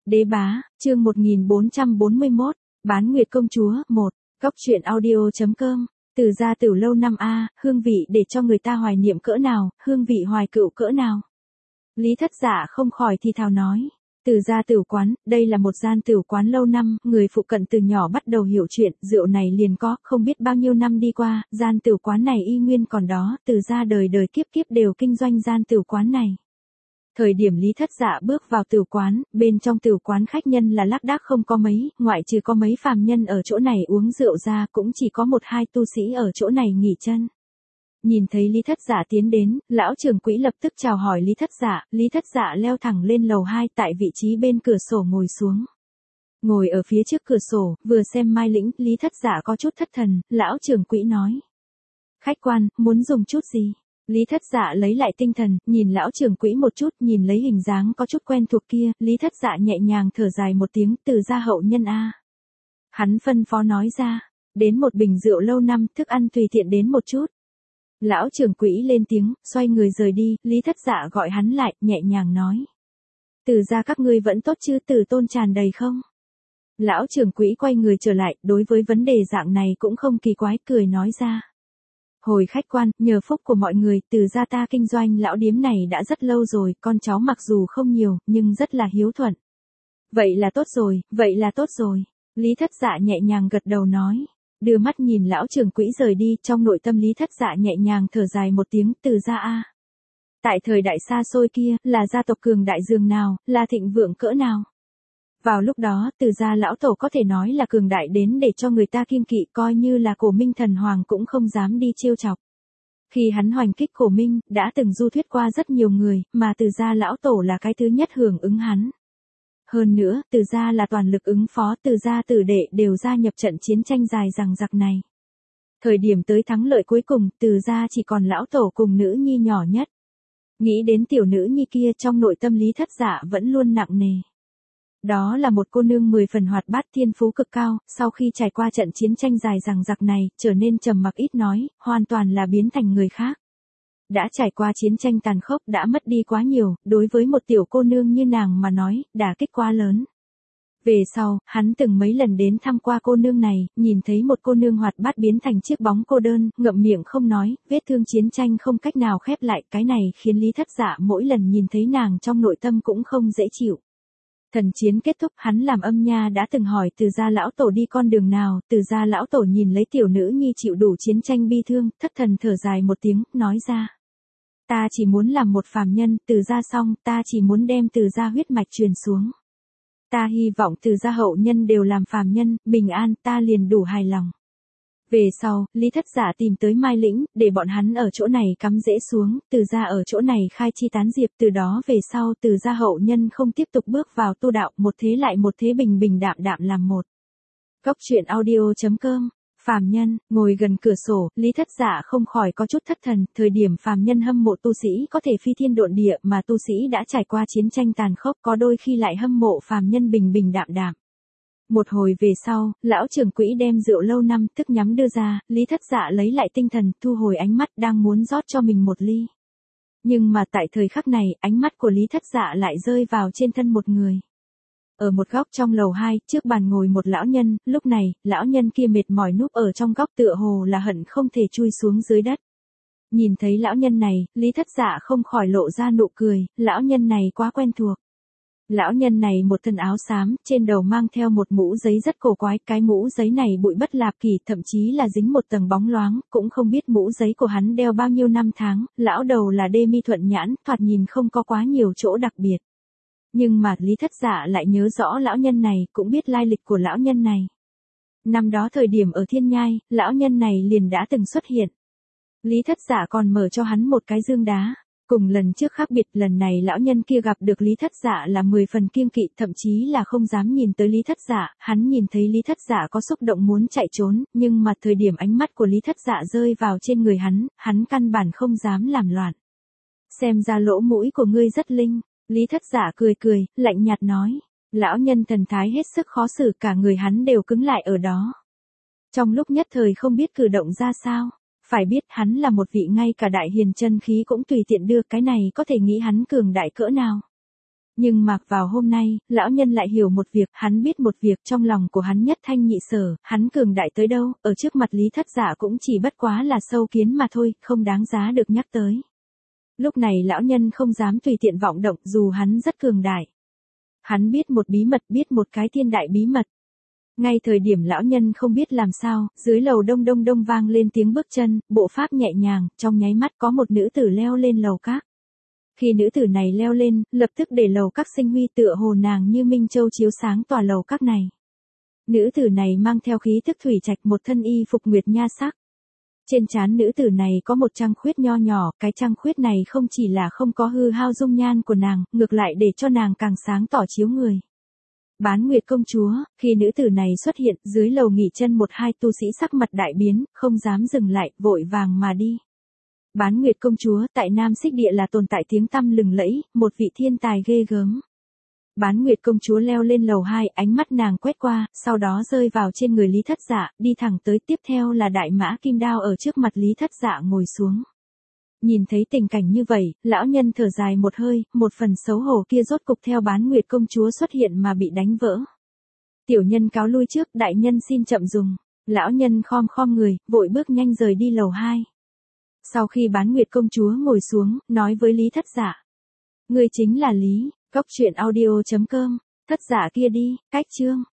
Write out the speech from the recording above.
Đế bá, chương 1441, bán nguyệt công chúa, 1, góc truyện audio.com, Từ gia tử lâu năm a, hương vị để cho người ta hoài niệm cỡ nào, hương vị hoài cựu cỡ nào. Lý Thất Dạ không khỏi thì thào nói. Từ gia tử quán, đây là một gian tử quán lâu năm, người phụ cận từ nhỏ bắt đầu hiểu chuyện, rượu này liền có, không biết bao nhiêu năm đi qua, gian tử quán này y nguyên còn đó, từ gia đời đời kiếp kiếp đều kinh doanh gian tử quán này. Thời điểm Lý Thất Dạ bước vào tử quán, bên trong tử quán khách nhân là lác đác không có mấy, ngoại trừ có mấy phàm nhân ở chỗ này uống rượu ra, cũng chỉ có một hai tu sĩ ở chỗ này nghỉ chân. Nhìn thấy Lý Thất Dạ tiến đến, lão trưởng quỹ lập tức chào hỏi Lý Thất Dạ leo thẳng lên lầu 2 tại vị trí bên cửa sổ ngồi xuống. Ngồi ở phía trước cửa sổ, vừa xem Mai Lĩnh, Lý Thất Dạ có chút thất thần, lão trưởng quỹ nói. Khách quan, muốn dùng chút gì? Lý Thất Dạ lấy lại tinh thần, nhìn lão trưởng quỹ một chút, nhìn lấy hình dáng có chút quen thuộc kia, Lý Thất Dạ nhẹ nhàng thở dài một tiếng, Từ gia hậu nhân a. Hắn phân phó nói ra, đến một bình rượu lâu năm, thức ăn tùy tiện đến một chút. Lão trưởng quỹ lên tiếng, xoay người rời đi, Lý Thất Dạ gọi hắn lại, nhẹ nhàng nói. Từ gia các ngươi vẫn tốt chứ, Từ tôn tràn đầy không? Lão trưởng quỹ quay người trở lại, đối với vấn đề dạng này cũng không kỳ quái, cười nói ra. Hồi khách quan, nhờ phúc của mọi người, Từ gia ta kinh doanh lão điếm này đã rất lâu rồi, con cháu mặc dù không nhiều, nhưng rất là hiếu thuận. Vậy là tốt rồi, Lý Thất Dạ nhẹ nhàng gật đầu nói. Đưa mắt nhìn lão trưởng quỹ rời đi, trong nội tâm Lý Thất Dạ nhẹ nhàng thở dài một tiếng, Từ gia a. Tại thời đại xa xôi kia, là gia tộc cường đại dường nào, là thịnh vượng cỡ nào. Vào lúc đó, Từ gia lão tổ có thể nói là cường đại đến để cho người ta kiêng kỵ, coi như là Cổ Minh thần hoàng cũng không dám đi trêu chọc. Khi hắn hoành kích Cổ Minh, đã từng du thuyết qua rất nhiều người, mà Từ gia lão tổ là cái thứ nhất hưởng ứng hắn. Hơn nữa, Từ gia là toàn lực ứng phó, Từ gia tử đệ đều gia nhập trận chiến tranh dài dằng dặc này. Thời điểm tới thắng lợi cuối cùng, Từ gia chỉ còn lão tổ cùng nữ nhi nhỏ nhất. Nghĩ đến tiểu nữ nhi kia, trong nội tâm Lý Thất Dạ vẫn luôn nặng nề. Đó là một cô nương 10 phần hoạt bát, thiên phú cực cao, sau khi trải qua trận chiến tranh dài dằng dặc này, trở nên trầm mặc ít nói, hoàn toàn là biến thành người khác. Đã trải qua chiến tranh tàn khốc, đã mất đi quá nhiều, đối với một tiểu cô nương như nàng mà nói, đả kích quá lớn. Về sau, hắn từng mấy lần đến thăm qua cô nương này, nhìn thấy một cô nương hoạt bát biến thành chiếc bóng cô đơn, ngậm miệng không nói, vết thương chiến tranh không cách nào khép lại, cái này khiến Lý Thất Dạ mỗi lần nhìn thấy nàng trong nội tâm cũng không dễ chịu. Thần chiến kết thúc, hắn làm âm nha đã từng hỏi Từ gia lão tổ đi con đường nào, Từ gia lão tổ nhìn lấy tiểu nữ nhi chịu đủ chiến tranh bi thương, thất thần thở dài một tiếng, nói ra. Ta chỉ muốn làm một phàm nhân, Từ gia xong, ta chỉ muốn đem Từ gia huyết mạch truyền xuống. Ta hy vọng Từ gia hậu nhân đều làm phàm nhân, bình an, ta liền đủ hài lòng. Về sau, Lý Thất Dạ tìm tới Mai Lĩnh, để bọn hắn ở chỗ này cắm rễ xuống, Từ gia ở chỗ này khai chi tán diệp, từ đó về sau Từ gia hậu nhân không tiếp tục bước vào tu đạo, một thế lại một thế bình bình đạm đạm làm một. Góc truyện audio.com, phàm nhân, ngồi gần cửa sổ, Lý Thất Dạ không khỏi có chút thất thần, thời điểm phàm nhân hâm mộ tu sĩ có thể phi thiên độn địa mà tu sĩ đã trải qua chiến tranh tàn khốc, có đôi khi lại hâm mộ phàm nhân bình bình đạm đạm. Một hồi về sau, lão trưởng quỹ đem rượu lâu năm thức nhắm đưa ra, Lý Thất Dạ lấy lại tinh thần, thu hồi ánh mắt đang muốn rót cho mình một ly. Nhưng mà tại thời khắc này, ánh mắt của Lý Thất Dạ lại rơi vào trên thân một người. Ở một góc trong lầu 2, trước bàn ngồi một lão nhân, lúc này, lão nhân kia mệt mỏi núp ở trong góc tựa hồ là hận không thể chui xuống dưới đất. Nhìn thấy lão nhân này, Lý Thất Dạ không khỏi lộ ra nụ cười, lão nhân này quá quen thuộc. Lão nhân này một thân áo xám, trên đầu mang theo một mũ giấy rất cổ quái, cái mũ giấy này bụi bất lạp kỳ, thậm chí là dính một tầng bóng loáng, cũng không biết mũ giấy của hắn đeo bao nhiêu năm tháng, lão đầu là đê mi thuận nhãn, thoạt nhìn không có quá nhiều chỗ đặc biệt. Nhưng mà Lý Thất Dạ lại nhớ rõ lão nhân này, cũng biết lai lịch của lão nhân này. Năm đó thời điểm ở Thiên Nhai, lão nhân này liền đã từng xuất hiện. Lý Thất Dạ còn mở cho hắn một cái dương đá. Cùng lần trước khác biệt, lần này lão nhân kia gặp được Lý Thất Dạ là 10 phần kiêng kỵ, thậm chí là không dám nhìn tới Lý Thất Dạ, hắn nhìn thấy Lý Thất Dạ có xúc động muốn chạy trốn, nhưng mà thời điểm ánh mắt của Lý Thất Dạ rơi vào trên người hắn căn bản không dám làm loạn. Xem ra lỗ mũi của ngươi rất linh, Lý Thất Dạ cười cười, lạnh nhạt nói. Lão nhân thần thái hết sức khó xử, cả người hắn đều cứng lại ở đó. Trong lúc nhất thời không biết cử động ra sao. Phải biết hắn là một vị ngay cả đại hiền chân khí cũng tùy tiện đưa, cái này có thể nghĩ hắn cường đại cỡ nào. Nhưng mặc vào hôm nay, lão nhân lại hiểu một việc, hắn biết một việc trong lòng của hắn nhất thanh nhị sở, hắn cường đại tới đâu, ở trước mặt Lý Thất Dạ cũng chỉ bất quá là sâu kiến mà thôi, không đáng giá được nhắc tới. Lúc này lão nhân không dám tùy tiện vọng động dù hắn rất cường đại. Hắn biết một bí mật, biết một cái thiên đại bí mật. Ngay thời điểm lão nhân không biết làm sao, dưới lầu đông đông đông vang lên tiếng bước chân, bộ pháp nhẹ nhàng, trong nháy mắt có một nữ tử leo lên lầu các. Khi nữ tử này leo lên, lập tức để lầu các sinh huy tựa hồ nàng như minh châu chiếu sáng tòa lầu các này. Nữ tử này mang theo khí thức thủy trạch một thân y phục nguyệt nha sắc. Trên trán nữ tử này có một trăng khuyết nho nhỏ, cái trăng khuyết này không chỉ là không có hư hao dung nhan của nàng, ngược lại để cho nàng càng sáng tỏ chiếu người. Bán Nguyệt công chúa, khi nữ tử này xuất hiện, dưới lầu nghỉ chân một hai tu sĩ sắc mặt đại biến, không dám dừng lại, vội vàng mà đi. Bán Nguyệt công chúa tại Nam Xích Địa là tồn tại tiếng tăm lừng lẫy, một vị thiên tài ghê gớm. Bán Nguyệt công chúa leo lên lầu 2, ánh mắt nàng quét qua, sau đó rơi vào trên người Lý Thất Dạ, đi thẳng tới, tiếp theo là đại mã kim đao ở trước mặt Lý Thất Dạ ngồi xuống. Nhìn thấy tình cảnh như vậy, lão nhân thở dài một hơi, một phần xấu hổ kia rốt cục theo Bán Nguyệt công chúa xuất hiện mà bị đánh vỡ. Tiểu nhân cáo lui trước, đại nhân xin chậm dùng. Lão nhân khom người, vội bước nhanh rời đi lầu 2. Sau khi Bán Nguyệt công chúa ngồi xuống, nói với Lý Thất Dạ. Ngươi chính là Lý, Cốc truyện audio.com, Thất Dạ kia đi, cách chương.